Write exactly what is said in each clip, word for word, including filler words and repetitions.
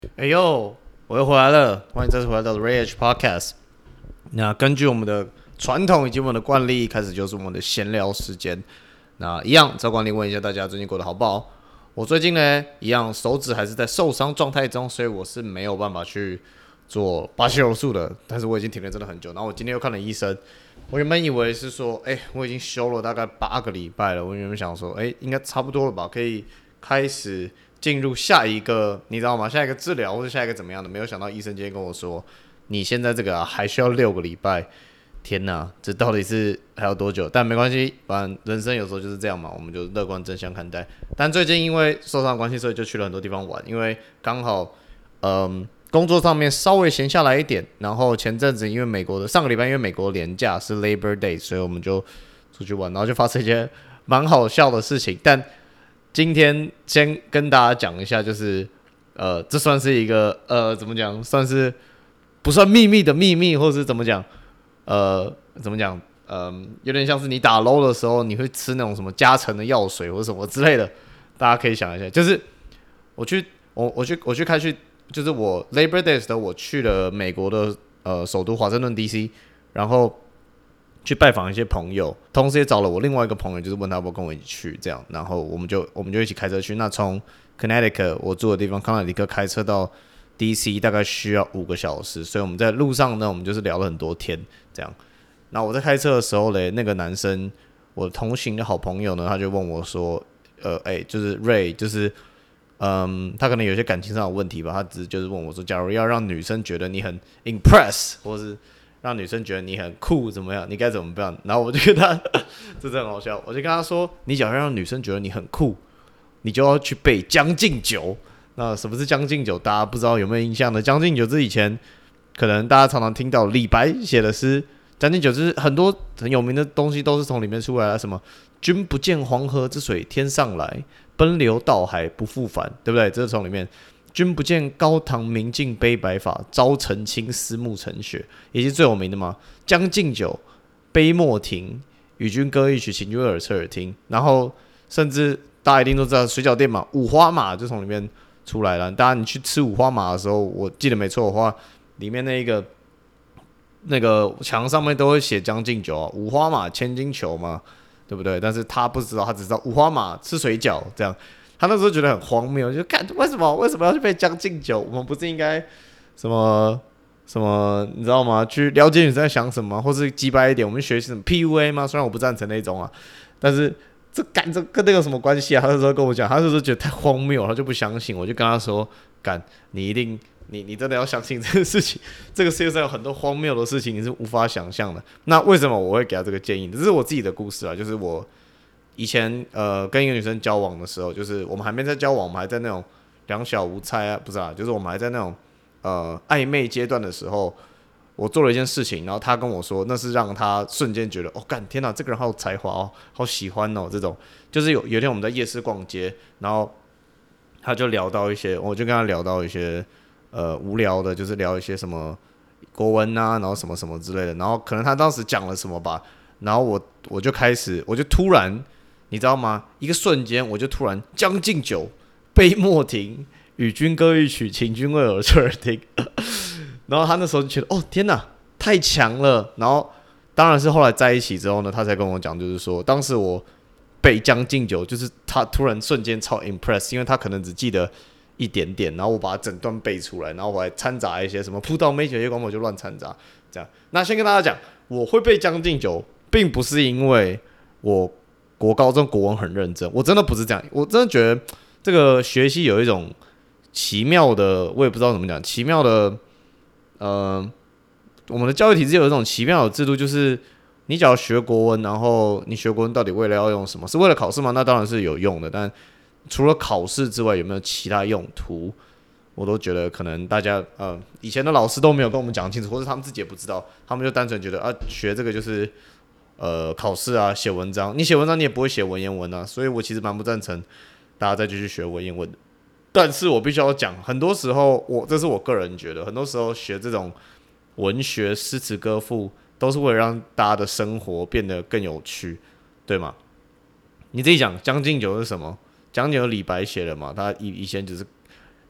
哎呦，我又回来了，欢迎再次回来到 Ray H Podcast。那根据我们的传统以及我们的惯例，开始就是我们的闲聊时间。那一样，照惯例问一下大家最近过得好不好？我最近呢，一样手指还是在受伤状态中，所以我是没有办法去做巴西柔术的。但是我已经停了真的很久，然后我今天又看了医生。我原本以为是说，哎、欸，我已经休了大概八个礼拜了。我原本想说，哎、欸，应该差不多了吧，可以开始进入下一个，你知道吗？下一个治疗或者下一个怎么样的？没有想到医生今天跟我说，你现在这个、啊、还需要六个礼拜。天哪，这到底是还要多久？但没关系，反正人生有时候就是这样嘛，我们就乐观正向看待。但最近因为受伤的关系，所以就去了很多地方玩，因为刚好，嗯，工作上面稍微闲下来一点。然后前阵子因为美国的上个礼拜因为美国连假是 Labor Day， 所以我们就出去玩，然后就发生一些蛮好笑的事情。但今天先跟大家讲一下，就是呃，这算是一个呃，怎么讲，算是不算秘密的秘密，或者是怎么讲？呃，怎么讲？嗯，有点像是你打 L O L 的时候，你会吃那种什么加成的药水或什么之类的，大家可以想一下。就是我去，我我去我去开去，就是我 Labor Day 的时候，我去了美国的呃首都华盛顿 D C， 然后去拜访一些朋友，同时也找了我另外一个朋友，就是问他要不要跟我一起去，这样，然后我们就我们就一起开车去。那从 Connecticut 我住的地方康乃狄克开车到 D C 大概需要五个小时，所以我们在路上呢，我们就是聊了很多天。这样，那我在开车的时候嘞，那个男生，我同行的好朋友呢，他就问我说，呃，哎、欸，就是 Ray， 就是，嗯，他可能有些感情上的问题吧，他只是就是问我说，假如要让女生觉得你很 impress， 或是让女生觉得你很酷，怎么样，你该怎么办？然后我就跟他，这真的很好笑，我就跟他说，你假如要让女生觉得你很酷，你就要去背《将进酒》。那什么是《将进酒》？大家不知道有没有印象呢？《将进酒》是以前。可能大家常常听到李白写的诗，《将进酒》就是很多很有名的东西都是从里面出来的。什么“君不见黄河之水天上来，奔流到海不复返”，对不对？这是从里面。君不见高堂明镜悲白发，朝澄青丝暮成雪，也是最有名的嘛。《将进酒》杯莫停，与君歌一曲，请君耳侧耳听。然后甚至大家一定都知道水饺店嘛，五花马就从里面出来了。大家你去吃五花马的时候，我记得没错的话。里面那个那个墙上面都会写将进酒啊，五花马千金裘嘛，对不对？但是他不知道，他只知道五花马吃水饺这样。他那时候觉得很荒谬，就看为什么为什么要去背将进酒？我们不是应该什么什么，你知道吗？去了解女生在想什么，或是鸡掰一点，我们学习什么 P U A 吗？虽然我不赞成那种啊，但是这干这跟那个有什么关系啊？他那时候跟我讲，他那时候觉得太荒谬，他就不相信。我就跟他说，干，你一定。你你真的要相信这个事情，这个世界上有很多荒谬的事情你是无法想象的。那为什么我会给他这个建议？这是我自己的故事啊，就是我以前呃跟一个女生交往的时候，就是我们还没在交往，我们还在那种两小无猜啊，不是啊，就是我们还在那种呃暧昧阶段的时候，我做了一件事情，然后他跟我说，那是让他瞬间觉得，哦干，天哪，这个人好有才华哦，好喜欢哦，这种就是有有一天我们在夜市逛街，然后他就聊到一些，我就跟他聊到一些。呃，无聊的，就是聊一些什么国文啊，然后什么什么之类的，然后可能他当时讲了什么吧，然后我我就开始，我就突然，你知道吗？一个瞬间，我就突然将进酒，杯莫停，与君歌一曲，请君耳侧耳听。然后他那时候就觉得，哦天哪，太强了。然后当然是后来在一起之后呢，他才跟我讲，就是说当时我背将进酒，就是他突然瞬间超 impress， 因为他可能只记得。一点点，然后我把它整段背出来，然后我还掺杂一些什么葡萄美酒、夜光魔就乱掺杂，这样。那先跟大家讲，我会背将进酒，并不是因为我国高中国文很认真，我真的不是这样，我真的觉得这个学习有一种奇妙的，我也不知道怎么讲，奇妙的，呃，我们的教育体制有一种奇妙的制度，就是你只要学国文，然后你学国文到底为了要用什么？是为了考试吗？那当然是有用的，但除了考试之外，有没有其他用途？我都觉得可能大家呃以前的老师都没有跟我们讲清楚，或者他们自己也不知道，他们就单纯觉得啊学这个就是呃考试啊写文章，你写文章你也不会写文言文啊，所以我其实蛮不赞成大家再继续学文言文的。但是我必须要讲，很多时候我这是我个人觉得，很多时候学这种文学、诗词歌赋，都是为了让大家的生活变得更有趣，对吗？你自己讲《将进酒》是什么？将进酒李白写的嘛，他以以前只是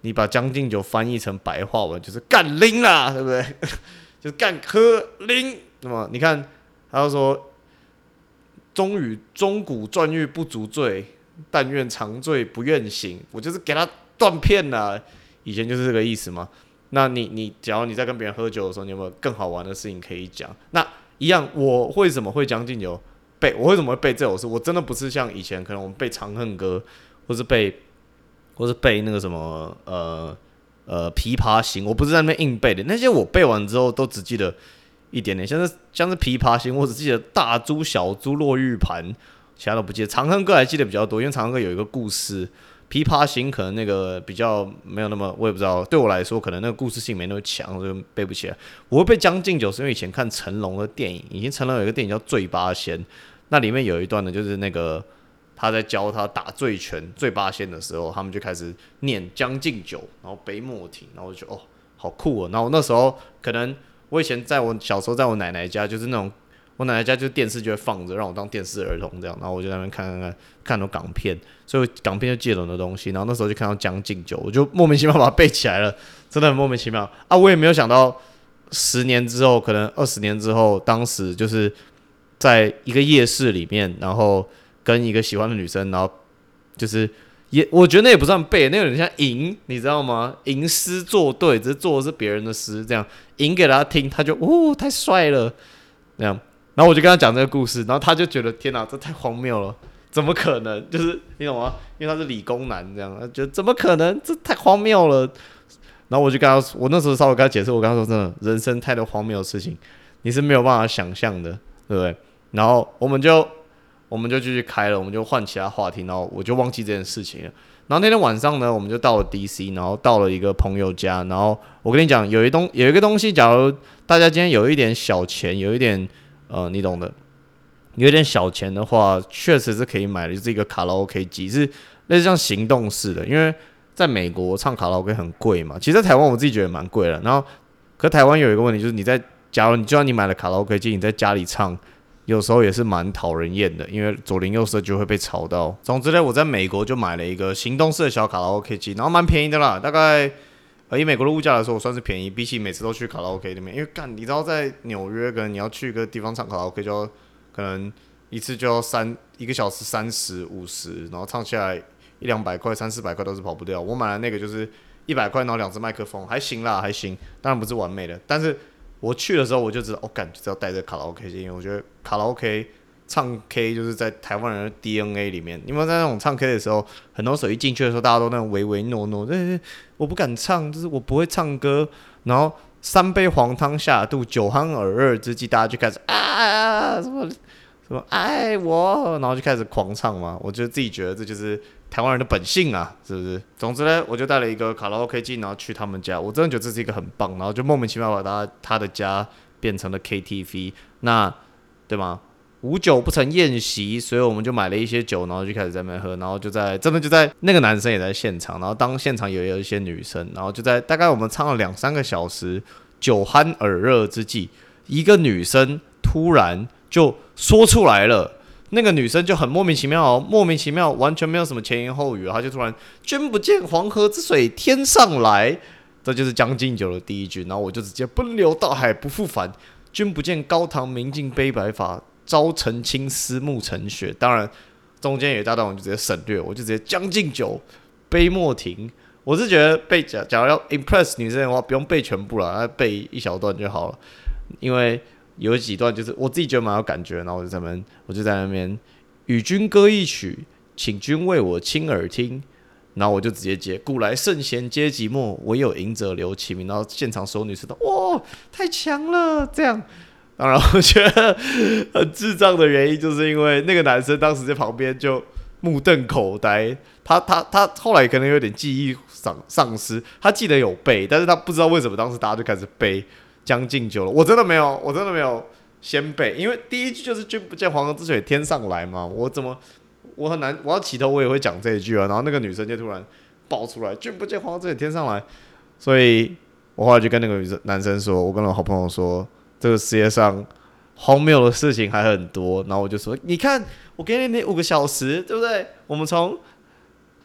你把将进酒翻译成白话文就是干拎啦，对不对？就是干喝拎。那么你看，他就说，终于钟鼓馔玉不足醉，但愿长醉不愿醒。我就是给他断片啦，以前就是这个意思嘛。那你你，假如你在跟别人喝酒的时候，你有没有更好玩的事情可以讲？那一样，我为什么会将进酒背？我为什么会背这首诗？我真的不是像以前可能我们背《长恨歌》，或是背，或是背那个什么呃呃《琵琶行》，我不是在那边硬背的。那些我背完之后都只记得一点点，像是像是《琵琶行》，我只记得大珠小珠落玉盘，其他都不记得。《长恨歌》还记得比较多，因为《长恨歌》有一个故事。琵琶行可能那个比较没有那么，我也不知道。对我来说，可能那个故事性没那么强，所以背不起来。我会背《将进酒》，是因为以前看成龙的电影，以前成龙有一个电影叫《醉八仙》，那里面有一段呢，就是那个他在教他打醉拳、醉八仙的时候，他们就开始念《将进酒》，然后杯莫停，然后我就觉得哦，好酷哦。然后那时候可能我以前在我小时候在我奶奶家，就是那种。我奶奶家就是电视就会放着，让我当电视儿童这样，然后我就在那边看看看看很多港片，所以港片就借了很多东西，然后那时候就看到《将进酒》，我就莫名其妙把它背起来了，真的很莫名其妙啊！我也没有想到十年之后，可能二十年之后，当时就是在一个夜市里面，然后跟一个喜欢的女生，然后就是也我觉得那也不算背，那有点像吟，你知道吗？吟诗作对，只是做的是别人的诗，这样吟给他听，他就哦太帅了，这样。然后我就跟他讲这个故事，然后他就觉得天哪，这太荒谬了，怎么可能？就是你懂吗？因为他是理工男，这样他觉得怎么可能？这太荒谬了。然后我就跟他，我那时候稍微跟他解释，我跟他说，真的，人生太多荒谬的事情，你是没有办法想象的，对不对？然后我们就我们就继续开了，我们就换其他话题，然后我就忘记这件事情了。然后那天晚上呢，我们就到了 D C， 然后到了一个朋友家，然后我跟你讲，有一东有一个东西，假如大家今天有一点小钱，有一点。呃，你懂的，有点小钱的话，确实是可以买的，就是一个卡拉 OK 机，是类似像行动式的。因为在美国唱卡拉 OK 很贵嘛，其实在台湾我自己觉得蛮贵的。然后，可台湾有一个问题，就是你在，假如你就算你买了卡拉 OK 机，你在家里唱，有时候也是蛮讨人厌的，因为左邻右舍就会被吵到。总之呢，我在美国就买了一个行动式的小卡拉 OK 机，然后蛮便宜的啦，大概。以美国的物价来说，我算是便宜，比起每次都去卡拉 OK 里面，因为干，你知道在纽约，可能你要去一个地方唱卡拉 OK，就要可能一次就要三一个小时三十五十，然后唱下来一两百块、三四百块都是跑不掉。我买的那个就是一百块，然后两只麦克风，还行啦，还行，当然不是完美的，但是我去的时候我就知道，哦，干，就只要带着卡拉 OK 机，因为我觉得卡拉 OK。唱 K 就是在台湾人的 D N A 里面，因为在那种唱 K 的时候，很多时候一进去的时候，大家都那种唯唯诺诺，欸，我不敢唱，就是我不会唱歌。然后三杯黄汤下肚，酒酣耳热之际，大家就开始啊什么什么爱我，然后就开始狂唱嘛。我就自己觉得这就是台湾人的本性啊，是不是？总之呢，我就带了一个卡拉 OK 机，然后去他们家，我真的觉得这是一个很棒，然后就莫名其妙把他他的家变成了 K T V， 那对吗？无酒不成宴席，所以我们就买了一些酒，然后就开始在那边喝，然后就在真的就在那个男生也在现场，然后当现场也有一些女生，然后就在大概我们唱了两三个小时，酒酣耳热之际，一个女生突然就说出来了，那个女生就很莫名其妙哦，莫名其妙，完全没有什么前言后语，她就突然君不见黄河之水天上来，这就是《将进酒》的第一句，然后我就直接奔流到海不复返，君不见高堂明镜悲白发。朝成青丝暮成雪，当然中间有一大段我就直接省略，我就直接将进酒，杯莫停。我是觉得背假假如要 impress 女生的话，不用背全部了，背一小段就好了。因为有几段就是我自己觉得蛮有感觉，然后我就在那边，我就在那边与君歌一曲，请君为我倾耳听。然后我就直接接，古来圣贤皆寂寞，唯有饮者留其名。然后现场所有女生都哇，太强了，这样。当然，我觉得很智障的原因，就是因为那个男生当时在旁边就目瞪口呆。他他他后来可能有点记忆丧丧失，他记得有背，但是他不知道为什么当时大家就开始背《将进酒》了。我真的没有，我真的没有先背，因为第一句就是“君不见黄河之水天上来”嘛。我怎么我很难，我要起头我也会讲这一句啊。然后那个女生就突然爆出来“君不见黄河之水天上来”，所以我后来就跟那个男生说，我跟我好朋友说。这个世界上荒谬的事情还很多，然后我就说，你看，我给你那五个小时，对不对？我们从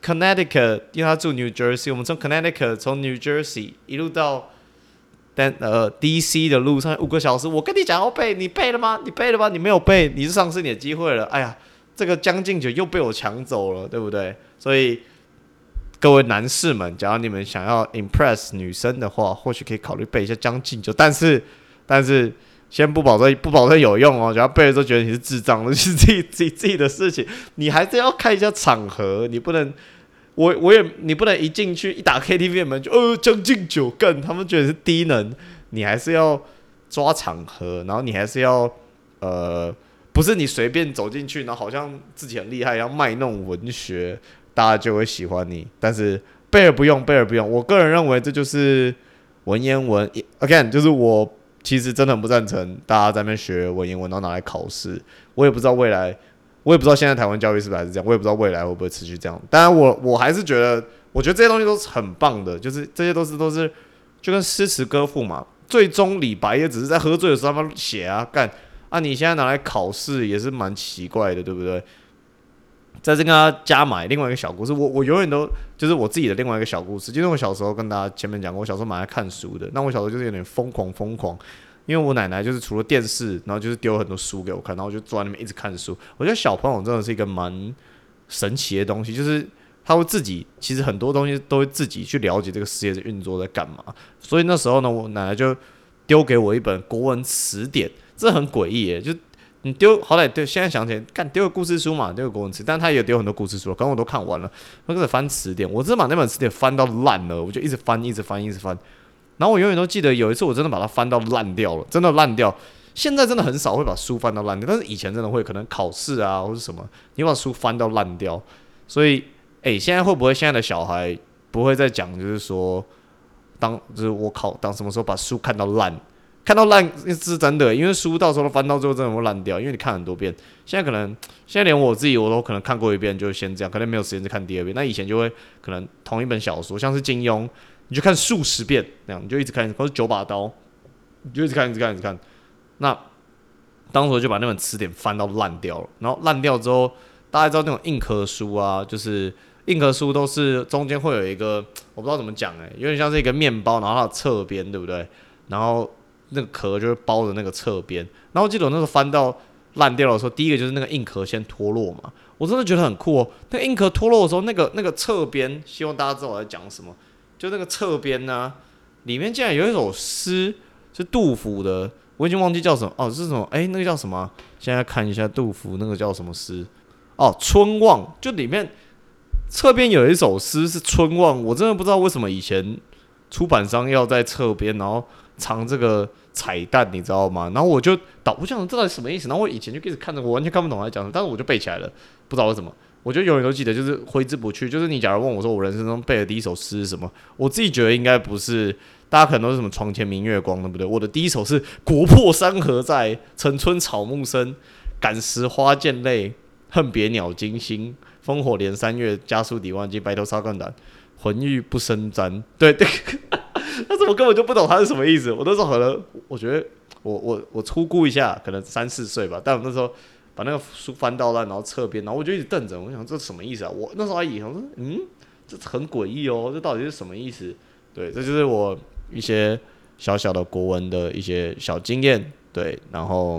Connecticut， 因为他住 New Jersey， 我们从 Connecticut 从 New Jersey 一路到但呃 D C 的路上五个小时，我跟你讲要背，你背了吗？你背了吗？你没有背，你是丧失你的机会了。哎呀，这个将进酒又被我抢走了，对不对？所以各位男士们，假如你们想要 impress 女生的话，或许可以考虑背一下将进酒，但是但是。先不保证不保证有用哦，只要背了之后觉得你是智障，那是自己自己自己的事情。你还是要看一下场合，你不能，我我也你不能一进去一打 K T V 的门就呃将进酒干，他们觉得是低能，你还是要抓场合，然后你还是要呃，不是你随便走进去，然后好像自己很厉害，要卖弄文学，大家就会喜欢你。但是背了不用，背了不用，我个人认为这就是文言文 ，again 就是我。其实真的很不赞成大家在那边学文言文，然后拿来考试。我也不知道未来，我也不知道现在台湾教育是不是还是这样，我也不知道未来会不会持续这样。当然我，我我还是觉得，我觉得这些东西都是很棒的，就是这些都是都是就跟诗词歌赋嘛。最终李白也只是在喝醉的时候他们写啊，干啊！你现在拿来考试也是蛮奇怪的，对不对？在这跟他加买另外一个小故事，我我永远都就是我自己的另外一个小故事，就是我小时候跟大家前面讲过，我小时候蛮爱看书的。那我小时候就是有点疯狂疯狂，因为我奶奶就是除了电视，然后就是丢很多书给我看，然后我就坐在那边一直看书。我觉得小朋友真的是一个蛮神奇的东西，就是他会自己，其实很多东西都会自己去了解这个世界的运作在干嘛。所以那时候呢，我奶奶就丢给我一本国文词典，这很诡异耶，就。你丢好歹丢，现在想起来，干丢个故事书嘛，丢个国文词，但他也丢很多故事书，刚刚我都看完了，我开始翻词典，我真的把那本词典翻到烂了，我就一直翻，一直翻，一直翻，然后我永远都记得有一次我真的把它翻到烂掉了，真的烂掉。现在真的很少会把书翻到烂掉，但是以前真的会，可能考试啊或是什么，你把书翻到烂掉。所以，哎、欸，现在会不会现在的小孩不会再讲，就是说，当就是我考当什么时候把书看到烂？看到烂是真的，因为书到时候翻到最后真的会烂掉，因为你看很多遍。现在可能现在连我自己我都可能看过一遍就先这样，可能没有时间再看第二遍。那以前就会可能同一本小说，像是金庸，你就看数十遍那样，你就一直看，或是九把刀，你就一直看，一直看，一直看。那当时就把那本词典翻到烂掉了，然后烂掉之后，大家知道那种硬壳书啊，就是硬壳书都是中间会有一个我不知道怎么讲哎、欸，有点像是一个面包，然后它的侧边对不对？然后那个壳就是包着那个侧边，然后我记得我那时候翻到烂掉的时候，第一个就是那个硬壳先脱落嘛，我真的觉得很酷哦。那个硬壳脱落的时候，那个那个侧边，希望大家知道我在讲什么，就那个侧边呢、啊，里面竟然有一首诗是杜甫的，我已经忘记叫什么哦，是什么？哎、欸，那个叫什么？现在看一下杜甫那个叫什么诗？哦，《春望》，就里面侧边有一首诗是《春望》，我真的不知道为什么以前出版商要在侧边，然后藏这个彩蛋，你知道吗？然后我就导，我想这到底什么意思？然后我以前就一直看着，我完全看不懂他在讲什么，但是我就背起来了，不知道为什么，我就永远都记得，就是挥之不去。就是你假如问我说我人生中背的第一首诗是什么，我自己觉得应该不是，大家可能都是什么床前明月光，对不对？我的第一首是国破山河在，城春草木深，感时花溅泪，恨别鸟惊心，烽火连三月，家书抵万金，白头搔更难，浑欲不胜簪。对对。但是我根本就不懂它是什么意思。我那时候可能，我觉得我我我粗估一下，可能三四岁吧。但我那时候把那个书翻到烂，然后侧边，然后我就一直瞪着，我想这什么意思啊？我那时候还以为说，嗯，这很诡异哦，这到底是什么意思？对，这就是我一些小小的国文的一些小经验。对，然后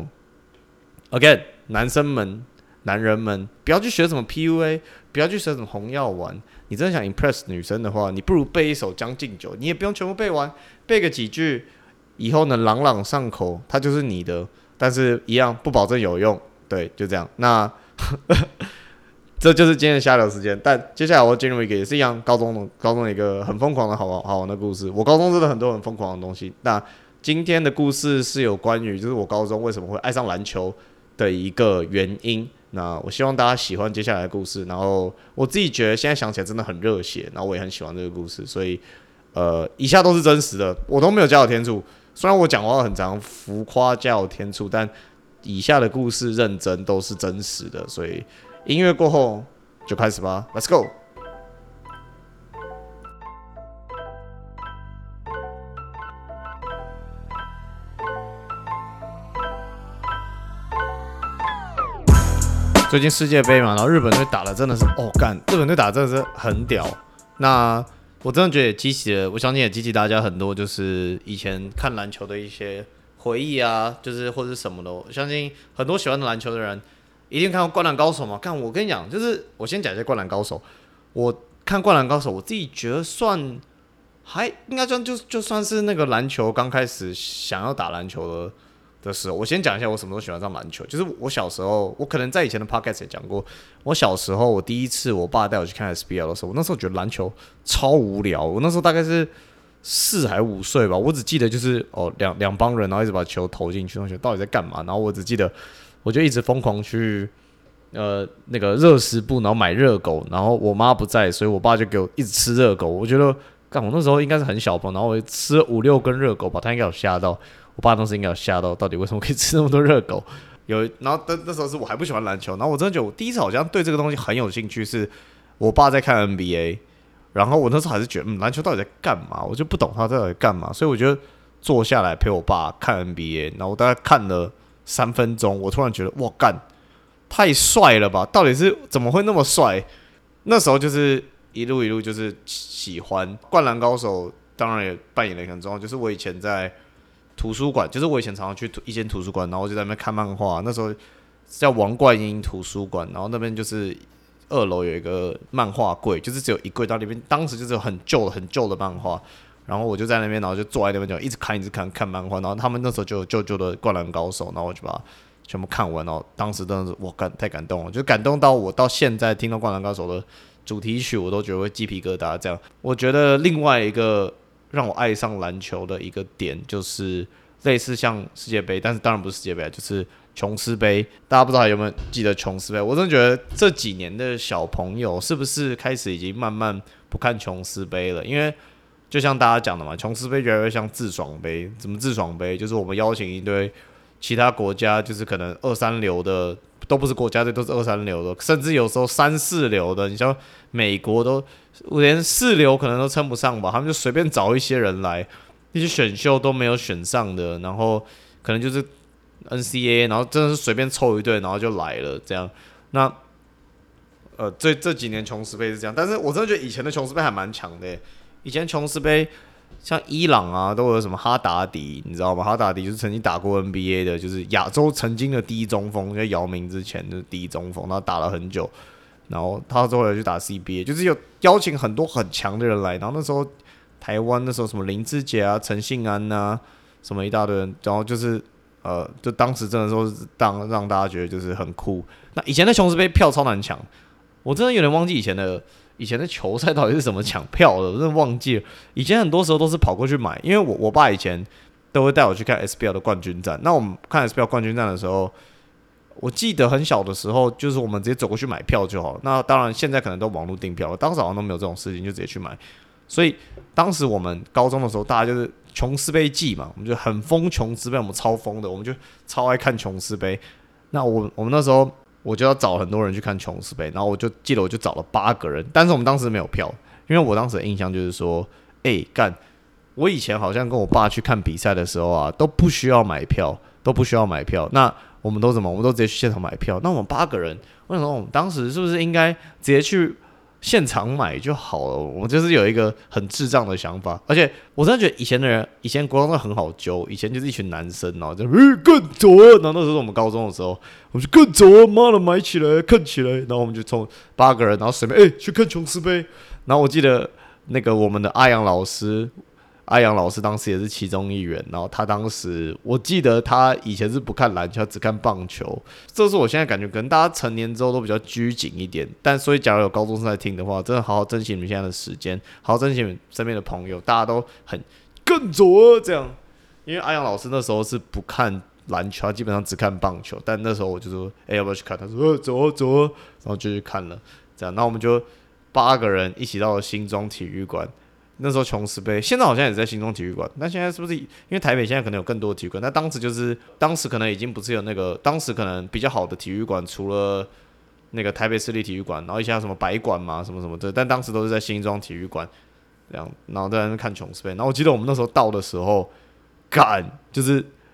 ，again， 男生们、男人们，不要去学什么 P U A， 不要去学什么红药丸。你真的想 impress 女生的话，你不如背一首《将进酒》，你也不用全部背完，背个几句，以后能朗朗上口，它就是你的。但是一样不保证有用，对，就这样。那这就是今天的瞎聊时间。但接下来我要进入一个也是一样高中的高中的一个很疯狂的好玩好玩的故事。我高中真的很多很疯狂的东西。那今天的故事是有关于就是我高中为什么会爱上篮球的一个原因。那我希望大家喜欢接下来的故事，然后我自己觉得现在想起来真的很热血，然后我也很喜欢这个故事，所以呃，以下都是真实的，我都没有加有天助。虽然我讲话很常浮夸加有天助，但以下的故事认真都是真实的，所以音乐过后就开始吧 ，Let's go。 最近世界杯嘛，然后日本队打的真的是哦干，日本队打的真的是很屌。那我真的觉得也激起了，我相信也激起大家很多就是以前看篮球的一些回忆啊，就是或者什么的。我相信很多喜欢的篮球的人一定看过《灌篮高手》嘛。看我跟你讲，就是我先讲一下《灌篮高手》，我看《灌篮高手》，我自己觉得算还应该算就就算是那个篮球刚开始想要打篮球的。的时候，我先讲一下我什么时候喜欢上篮球。就是我小时候，我可能在以前的 podcast 也讲过，我小时候我第一次我爸带我去看 S B L 的时候，我那时候觉得篮球超无聊。我那时候大概是四还五岁吧，我只记得就是哦两两帮人，然后一直把球投进去，同学到底在干嘛？然后我只记得我就一直疯狂去呃那个热食部，然后买热狗，然后我妈不在，所以我爸就给我一直吃热狗。我觉得干我那时候应该是很小朋友，然后我吃了五六根热狗吧，他应该有吓到。我爸当时应该有吓到，到底为什么可以吃那么多热狗？有，然后那那时候是我还不喜欢篮球，然后我真的觉得我第一次好像对这个东西很有兴趣，是我爸在看 N B A， 然后我那时候还是觉得，嗯，篮球到底在干嘛？我就不懂他到底在干嘛，所以我就坐下来陪我爸看 N B A， 然后我大概看了三分钟，我突然觉得，哇干，太帅了吧！到底是怎么会那么帅？那时候就是一路一路就是喜欢《灌篮高手》，当然也扮演了一个很重要，就是我以前在。图书馆就是我以前常常去一间图书馆，然后我就在那边看漫画。那时候叫王冠英图书馆，然后那边就是二楼有一个漫画柜，就是只有一柜，到里面当时就是有很旧很旧的漫画。然后我就在那边，然后就坐在那边就一直看一直看看漫画。然后他们那时候就有旧旧的《灌篮高手》，然后我就把它全部看完。然后当时真的是我感太感动了，就感动到我到现在听到《灌篮高手》的主题曲，我都觉得会鸡皮疙瘩。这样，我觉得另外一个。让我爱上篮球的一个点，就是类似像世界杯，但是当然不是世界杯，就是琼斯杯。大家不知道有没有记得琼斯杯？我真的觉得这几年的小朋友是不是开始已经慢慢不看琼斯杯了？因为就像大家讲的嘛，琼斯杯越来越像自爽杯。怎么自爽杯？就是我们邀请一堆其他国家，就是可能二三流的。都不是国家队，都是二三流的，甚至有时候三四流的。你像美国都连四流可能都称不上吧，他们就随便找一些人来，一些选秀都没有选上的，然后可能就是 N C A A， 然后真的是随便凑一队，然后就来了这样。那呃，这这几年琼斯杯是这样，但是我真的觉得以前的琼斯杯还蛮强的耶。以前琼斯杯像伊朗啊，都有什么哈达迪，你知道吗？哈达迪就是曾经打过 N B A 的，就是亚洲曾经的第一中锋，在姚明之前就是第一中锋，然后打了很久，然后他之后也去打 C B A， 就是有邀请很多很强的人来，然后那时候台湾那时候什么林志杰啊、陈信安啊，什么一大堆人，然后就是呃，就当时真的说是当让大家觉得就是很酷。那以前的琼斯杯票超难抢，我真的有点忘记以前的。以前的球赛到底是怎么抢票的？我真的忘记了。以前很多时候都是跑过去买，因为我我爸以前都会带我去看 S B L 的冠军战。那我们看 S B L 冠军战的时候，我记得很小的时候，就是我们直接走过去买票就好了。那当然现在可能都网络订票了，当时好像都没有这种事情，就直接去买。所以当时我们高中的时候，大家就是琼斯杯季嘛，我们就很疯琼斯杯，我们超疯的，我们就超爱看琼斯杯。那我我们那时候。我就要找很多人去看琼斯杯，然后我就记得我就找了八个人，但是我们当时没有票，因为我当时的印象就是说，哎、欸、干，我以前好像跟我爸去看比赛的时候啊，都不需要买票，都不需要买票。那我们都怎么？我们都直接去现场买票。那我们八个人，我想说，我们当时是不是应该直接去现场买就好了？我们就是有一个很智障的想法，而且我真的觉得以前的人，以前国中都很好揪，以前就是一群男生，然后就呃更走啊，然后那时候我们高中的时候，我们就更走啊，妈的买起来看起来，然后我们就从八个人，然后随便哎、欸、去看琼斯杯，然后我记得那个我们的阿阳老师。阿阳老师当时也是其中一员，然后他当时我记得他以前是不看篮球，他只看棒球。这是我现在感觉，可能大家成年之后都比较拘谨一点。但所以，假如有高中生在听的话，真的好好珍惜你们现在的时间，好好珍惜你们身边的朋友，大家都很更走啊这样。因为阿阳老师那时候是不看篮球，他基本上只看棒球。但那时候我就说，哎、欸，要不要去看？他说，呃，走啊走啊，然后就去看了。这样，那我们就八个人一起到了新庄体育馆。那时候琼斯杯，现在好像也在新庄体育馆。那现在是不是因为台北现在可能有更多的体育馆？那当时就是当时可能已经不是有那个，当时可能比较好的体育馆，除了那个台北市立体育馆，然后一些什么百馆嘛，什么什么的，但当时都是在新庄体育馆这样，然后在那边看琼斯杯。然后我记得我们那时候到的时候，干就是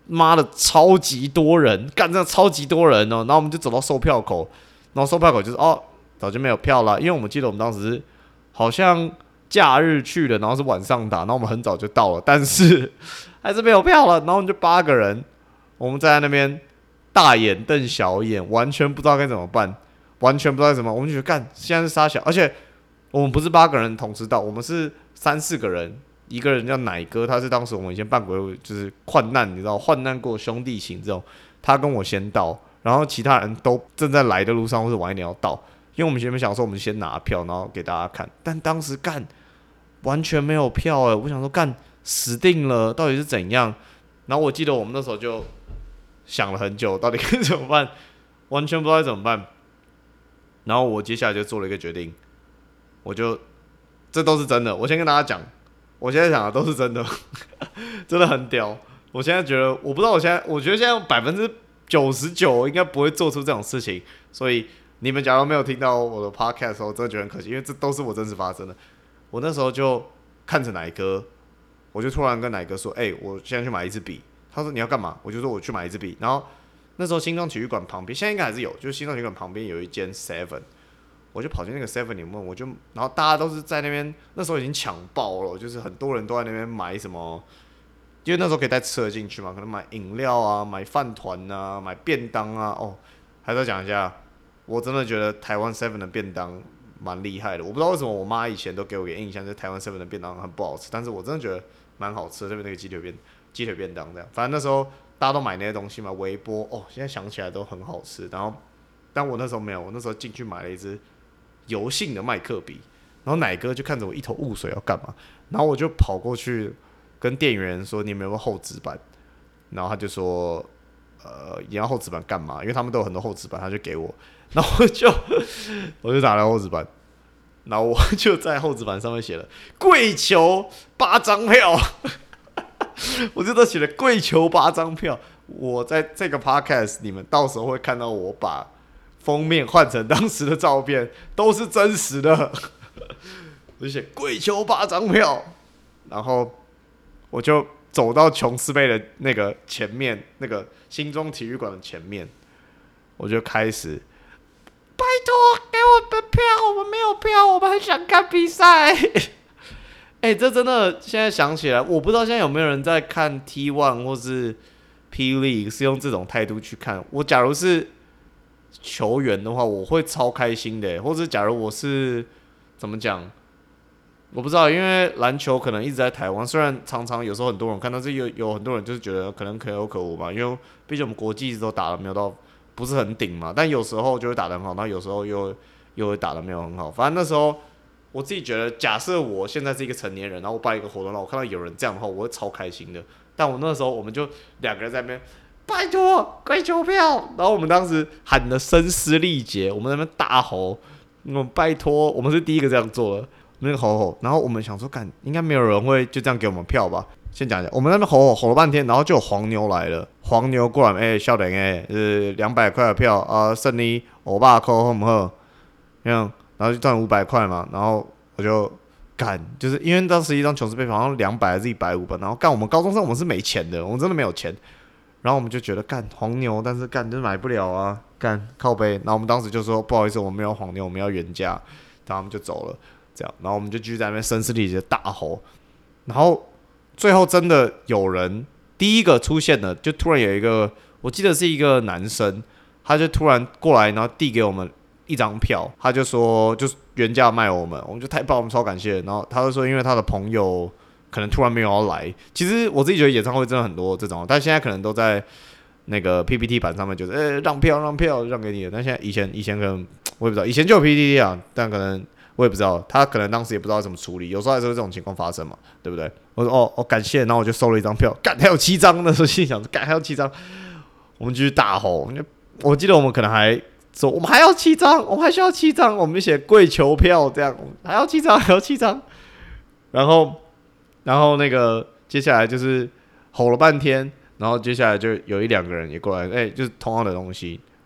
妈的超级多人，干真的超级多人哦。然后我们就走到售票口，然后售票口就是哦早就没有票了，因为我们记得我们当时是好像假日去的，然后是晚上打，然后我们很早就到了，但是还是没有票了。然后我们就八个人，我们在那边大眼瞪小眼，完全不知道该怎么办，完全不知道该怎么办。我们就觉得干现在是杀小，而且我们不是八个人同时到，我们是三四个人。一个人叫奶哥，他是当时我们以前办过就是患难，你知道患难过兄弟情这种，他跟我先到，然后其他人都正在来的路上或者晚一点要到，因为我们前面想说我们先拿票，然后给大家看，但当时干完全没有票哎，我想说干死定了，到底是怎样？然后我记得我们那时候就想了很久，到底该怎么办，完全不知道该怎么办。然后我接下来就做了一个决定，我就这都是真的，我先跟大家讲。我现在讲的都是真的，真的很屌。我现在觉得，我不知道，我现在我觉得现在百分之九十九应该不会做出这种事情。所以你们假如没有听到我的 podcast 的时候，真的觉得很可惜，因为这都是我真实发生的。我那时候就看着奶哥，我就突然跟奶哥说：“哎、欸，我现在去买一支笔。”他说：“你要干嘛？”我就说：“我去买一支笔。”然后那时候新庄体育馆旁边，现在应该还是有，就是新庄体育馆旁边有一间 Seven。我就跑进那个 Seven 里面，我就然后大家都是在那边，那时候已经抢爆了，就是很多人都在那边买什么，因为那时候可以带吃的进去嘛，可能买饮料啊、买饭团啊、买便当啊。哦，还是要讲一下，我真的觉得台湾 Seven 的便当蛮厉害的。我不知道为什么我妈以前都给我一个印象，就是台湾 Seven 的便当很不好吃，但是我真的觉得蛮好吃的。这边那个鸡腿便鸡腿便当这样，反正那时候大家都买那些东西嘛，微波哦，现在想起来都很好吃。然后，但我那时候没有，我那时候进去买了一支油性的麦克笔，然后奶哥就看着我一头雾水要干嘛，然后我就跑过去跟店员说：“你们有没有厚纸板？”然后他就说：“呃，你要厚纸板干嘛？”因为他们都有很多厚纸板，他就给我，然后我就我就拿了厚纸板，然后我就在厚纸板上面写了“跪求八张票”，我就都写了“跪求八张票”。我在这个 podcast 你们到时候会看到我把封面换成当时的照片，都是真实的。我就写跪求八张票，然后我就走到琼斯杯的那个前面，那个新庄体育馆的前面，我就开始拜托给我们票，我们没有票，我们很想看比赛。哎、欸，这真的现在想起来，我不知道现在有没有人在看 T 一 或是 P League 是用这种态度去看。我假如是球员的话，我会超开心的，或者假如我是怎么讲，我不知道，因为篮球可能一直在台湾，虽然常常有时候很多人看到，这有有很多人就是觉得可能可有可无嘛，因为毕竟我们国际一直都打的没有到不是很顶嘛，但有时候就会打得很好，然后有时候又又会打得没有很好，反正那时候我自己觉得，假设我现在是一个成年人，然后我办一个活动，然后我看到有人这样的话，我会超开心的。但我那时候我们就两个人在那边。拜托，跪求票！然后我们当时喊的声嘶力竭，我们在那边大吼，我们拜托，我们是第一个这样做的，那个吼吼。然后我们想说，干，应该没有人会就这样给我们票吧？先讲一下，我们在那边吼吼吼了半天，然后就有黄牛来了，黄牛过来，哎、欸，少年哎，呃，两百块的票啊，剩你欧巴扣好不好？这样，然后就赚五百块嘛，然后我就干，就是因为当时一张琼斯杯好像两百还是一百五吧，然后干，我们高中生我们是没钱的，我们真的没有钱。然后我们就觉得干黄牛，但是干就是买不了啊，干靠背。然后我们当时就说不好意思，我们没有黄牛，我们要原价。然后我们就走了，这样。然后我们就继续在那边声嘶力竭大吼。然后最后真的有人第一个出现了，就突然有一个，我记得是一个男生，他就突然过来，然后递给我们一张票，他就说就是原价卖我们，我们就太棒，我们超感谢。然后他就说，因为他的朋友可能突然没有要来。其实我自己觉得演唱会真的很多这种，但现在可能都在那个 P P T 版上面，就是呃、欸、让票让票让给你的。但现在以前以前可能我也不知道，以前就有 P P T 啊，但可能我也不知道，他可能当时也不知道怎么处理，有时候还是会这种情况发生嘛，对不对？我说哦哦感谢，然后我就收了一张票，干还有七张，那时候心想干还有七张，我们继续大吼。我记得我们可能还说我们还要七张，我们还需要七张，我们写跪求票这样，还要七张还要七张，然后。然后那个接下来就是吼了半天，然后接下来就有一两个人也过来，哎、欸，就是同样的东西，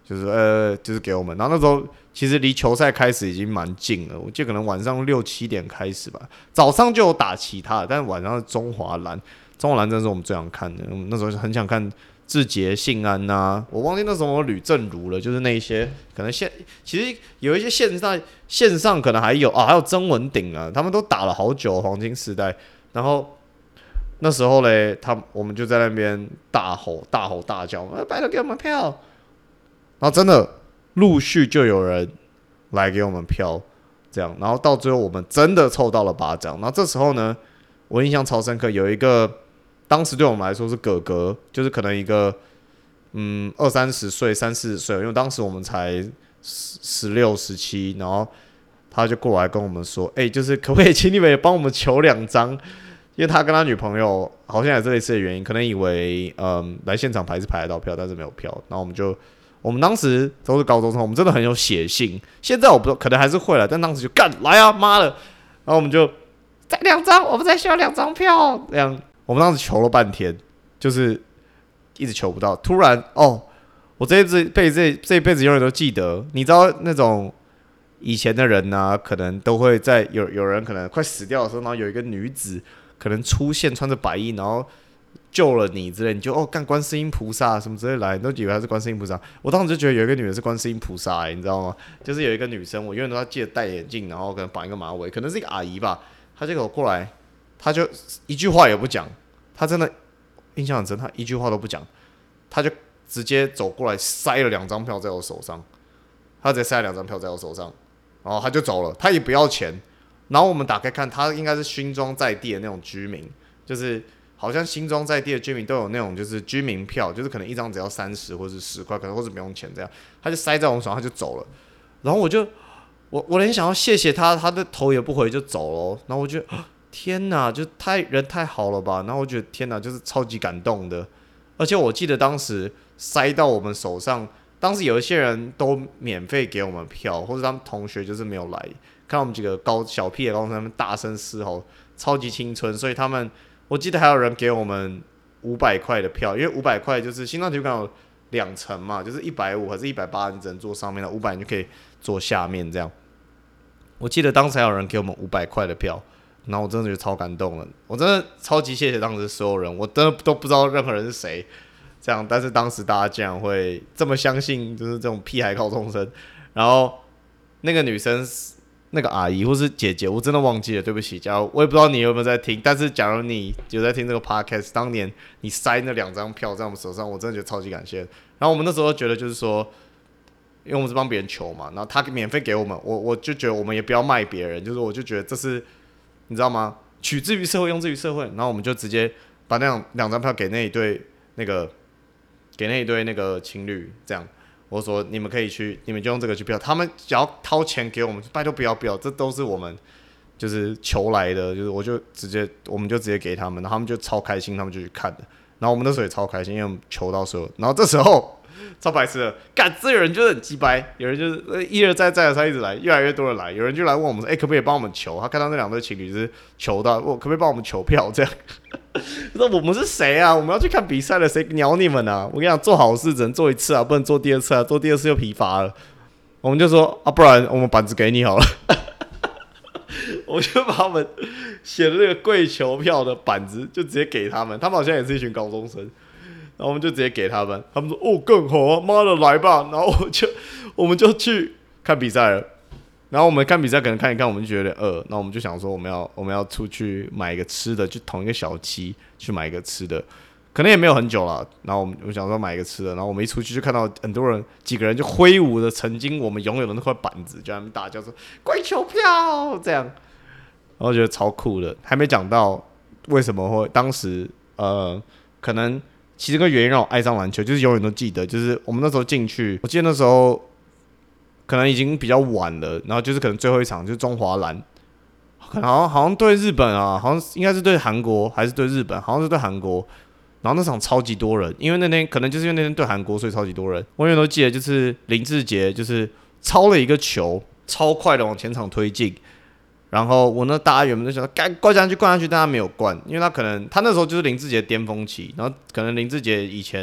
就是呃就是给我们。然后那时候其实离球赛开始已经蛮近了，我记得可能晚上六七点开始吧，早上就有打其他的，但是晚上是中华蓝，中华蓝真的是我们最想看的，我们那时候很想看。志杰、信安呐、啊，我忘记那时候吕正如了，就是那一些可能线，其实有一些线上线上可能还有啊，还有曾文鼎啊，他们都打了好久黄金时代，然后那时候嘞，他我们就在那边大吼大吼大叫，拜托给我们票，然后真的陆续就有人来给我们票，这样，然后到最后我们真的凑到了八张，然后这时候呢，我印象超深刻，有一个。当时对我们来说是哥哥，就是可能一个嗯二三十岁、三四十岁，因为当时我们才十六、十七，然后他就过来跟我们说：“哎、欸，就是可不可以请你们也帮我们求两张？”因为他跟他女朋友好像也是类似的原因，可能以为嗯来现场排是排得到票，但是没有票。然后我们就我们当时都是高中生，我们真的很有血性。现在我不知道，可能还是会了，但当时就干来啊妈的！然后我们就再两张，我们再需要两张票，这样。我们当时求了半天，就是一直求不到。突然，哦，我这一辈子这一辈子永远都记得。你知道那种以前的人啊，可能都会在有有人可能快死掉的时候，然后有一个女子可能出现，穿着白衣，然后救了你之类，你就哦干观世音菩萨什么之类来，你都以为她是观世音菩萨。我当时就觉得有一个女人是观世音菩萨、欸，你知道吗？就是有一个女生，我永远都要记得戴眼镜，然后可能绑一个马尾，可能是一个阿姨吧，她就给我过来，她就一句话也不讲。他真的印象很深，他一句话都不讲，他就直接走过来塞了两张票在我手上，他直接塞了两张票在我手上，然后他就走了，他也不要钱。然后我们打开看，他应该是新庄在地的那种居民，就是好像新庄在地的居民都有那种就是居民票，就是可能一张只要三十或是十块，可能或是不用钱这样，他就塞在我们手上，他就走了。然后我就我我连想要谢谢他，他的头也不回就走了。然后我就。天哪，就太人太好了吧！然后我觉得天哪，就是超级感动的。而且我记得当时塞到我们手上，当时有一些人都免费给我们票，或者他们同学就是没有来，看到我们几个高小屁的高中生他们大声嘶吼，超级青春，所以他们我记得还有人给我们五百块的票，因为五百块就是新庄体育馆有两层嘛，就是一百五还是一百八，你只能坐上面的，五百你就可以坐下面这样。我记得当时还有人给我们五百块的票。然后我真的觉得超感动了，我真的超级谢谢当时所有人，我真的都不知道任何人是谁，这样，但是当时大家竟然会这么相信，就是这种屁孩高中生。然后那个女生，那个阿姨或是姐姐，我真的忘记了，对不起。假如我也不知道你有没有在听，但是假如你有在听这个 podcast， 当年你塞那两张票在我们手上，我真的觉得超级感谢。然后我们那时候觉得就是说，因为我们是帮别人求嘛，然后他免费给我们，我我就觉得我们也不要卖别人，就是我就觉得这是。你知道吗？取之于社会，用之于社会。然后我们就直接把那两两张票给那一对那个，给那一对那个情侣，这样。我说你们可以去，你们就用这个去票。他们只要掏钱给我们，拜托不要不要，这都是我们就是求来的，就是我就直接我们就直接给他们，然后他们就超开心，他们就去看的。然后我们那时候也超开心，因为我们求到所有。然后这时候。超白痴的，干这有人就是很鸡掰，有人就是一而再再而三一直来，越来越多人来，有人就来问我们说，哎、欸，可不可以帮我们求？他看到那两对情侣就是求到，我可不可以帮我们求票？这样，说我们是谁啊？我们要去看比赛了，谁鸟你们啊？我跟你讲，做好事只能做一次啊，不能做第二次啊，做第二次又疲乏了。我们就说啊，不然我们板子给你好了，我就把他们写的那个跪求票的板子就直接给他们，他们好像也是一群高中生。然后我们就直接给他们，他们说哦更好啊，妈的来吧，然后我就我们就去看比赛了。然后我们看比赛可能看一看，我们就觉得饿，然后我们就想说我们要我们要出去买一个吃的，就同一个小七去买一个吃的，可能也没有很久了。然后我们我想说买一个吃的，然后我们一出去就看到很多人几个人就挥舞着曾经我们拥有的那块板子，就在那边大叫说跪求票这样，然后觉得超酷的。还没讲到为什么会当时呃可能。其实个原因让我爱上篮球，就是永远都记得，就是我们那时候进去，我记得那时候可能已经比较晚了，然后就是可能最后一场就是中华蓝，可能好像好像对日本啊，好像应该是对韩国还是对日本，好像是对韩国，然后那场超级多人，因为那天可能就是因为那天对韩国，所以超级多人。我永远都记得，就是林志杰就是抄了一个球，超快的往前场推进。然后我那大家原本就想说，该灌下去灌下去，但他没有灌，因为他可能他那时候就是林志杰巅峰期，然后可能林志杰以前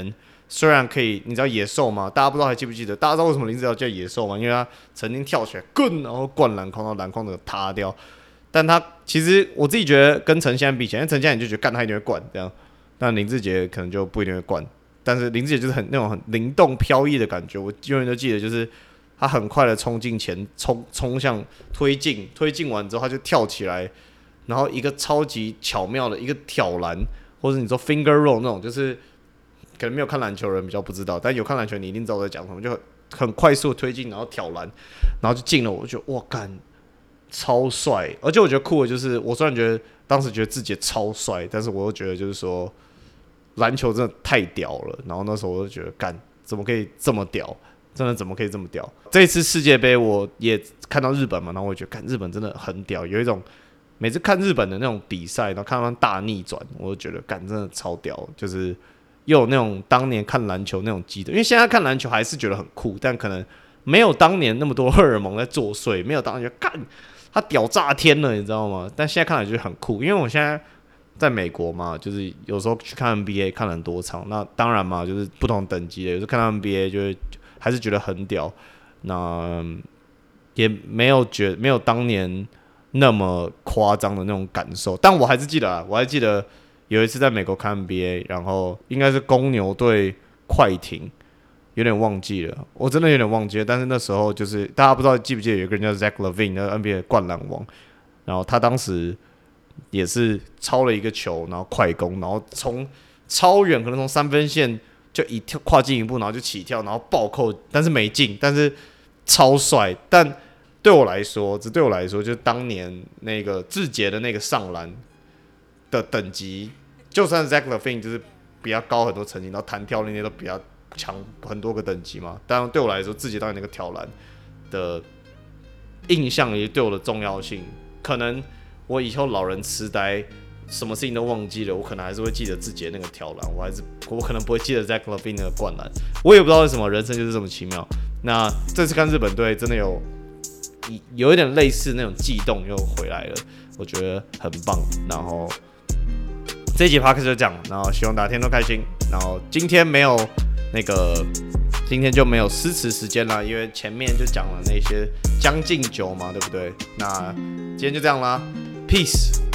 虽然可以，你知道野兽吗？大家不知道还记不记得？大家知道为什么林子豪叫野兽吗？因为他曾经跳起来，滚，然后灌篮筐，到篮筐整个塌掉。但他其实我自己觉得跟陈宪比起来，因为陈宪你就觉得干他一定会灌这样，但林志杰可能就不一定会灌。但是林志杰就是很那种很灵动飘逸的感觉，我永远都记得，就是他很快的冲进前，冲冲向推进，推进完之后他就跳起来，然后一个超级巧妙的一个挑篮，或者你说 finger roll 那种，就是可能没有看篮球的人比较不知道，但有看篮球你一定知道我在讲什么，就很很快速的推进，然后挑篮，然后就进了，我就哇干。超帅，而且我觉得酷的就是，我虽然觉得当时觉得自己超帅，但是我又觉得就是说，篮球真的太屌了。然后那时候我就觉得，干怎么可以这么屌？真的怎么可以这么屌？这一次世界杯我也看到日本嘛，然后我就觉得，干日本真的很屌，有一种每次看日本的那种比赛，然后看他们大逆转，我就觉得干真的超屌，就是又有那种当年看篮球那种激动，因为现在看篮球还是觉得很酷，但可能没有当年那么多荷尔蒙在作祟，没有当年就干。他屌炸天了，你知道吗？但现在看来就是很酷，因为我现在在美国嘛，就是有时候去看 N B A 看了很多场，那当然嘛，就是不同等级的，有时候看到 N B A 就会还是觉得很屌，那也没有觉没有当年那么夸张的那种感受，但我还是记得啊，我还记得有一次在美国看 N B A， 然后应该是公牛对快艇。有点忘记了，我真的有点忘记了。但是那时候就是大家不知道记不记得有一个人叫 Zach LaVine， 那 N B A 的灌篮王，然后他当时也是抄了一个球，然后快攻，然后从超远，可能从三分线就一跳跨进一步，然后就起跳，然后暴扣，但是没进，但是超帅。但对我来说，只对我来说，就是当年那个志杰的那个上篮的等级，就算 Zach LaVine 就是比较高很多层级，然后弹跳那些都比较。强很多个等级嘛，当然对我来说，自己当年那个挑篮的印象也对我的重要性，可能我以后老人痴呆，什么事情都忘记了，我可能还是会记得自己的那个挑篮，我还是我可能不会记得 Zach LaVine 那个灌篮，我也不知道为什么人生就是这么奇妙。那这次看日本队真的有有一点类似那种悸动又回来了，我觉得很棒。然后这一集 podcast 就这样，然后希望大家天都开心。然后今天没有。那个今天就没有诗词时间了，因为前面就讲了那些将进酒嘛，对不对？那今天就这样啦 ，peace。